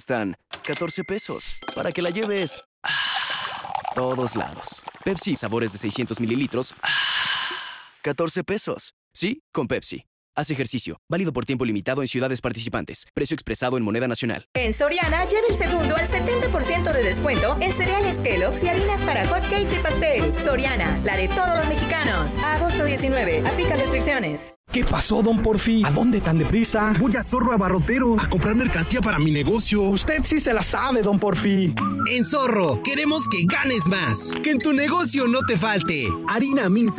cuestan 14 pesos. Para que la lleves a todos lados. Pepsi, sabores de 600 mililitros. 14 pesos. Sí, con Pepsi. Haz ejercicio. Válido por tiempo limitado en ciudades participantes. Precio expresado en moneda nacional. En Soriana, lleva el segundo al 70% de descuento en cereales Kellogg's y harinas para hotcakes y pastel. Soriana, la de todos los mexicanos. A agosto 19. Aplica restricciones. ¿Qué pasó, don Porfi? ¿A dónde tan deprisa? Voy a Zorro Abarrotero a comprar mercancía para mi negocio. Usted sí se la sabe, don Porfi. En Zorro, queremos que ganes más. Que en tu negocio no te falte. Harina Minza